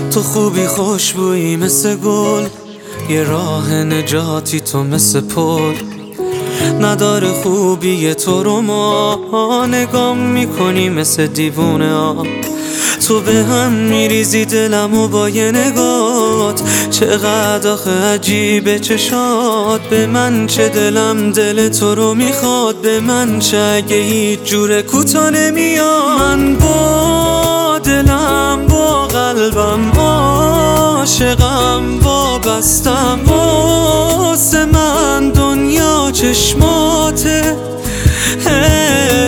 تو خوبی خوشبویی مثل گل، یه راه نجاتی تو مثل پل. نداره خوبی تو رو ما نگام میکنی مثل دیوونه ها. تو به هم میریزی دلمو با یه نگات، چقدر آخه عجیبه چشات. به من چه دلم دل تو رو میخواد، به من چه اگه هیچ جور کوتا نمیاد. من با دلم با قلبم عاشقم، وابستم واسه من دنیا چشماته.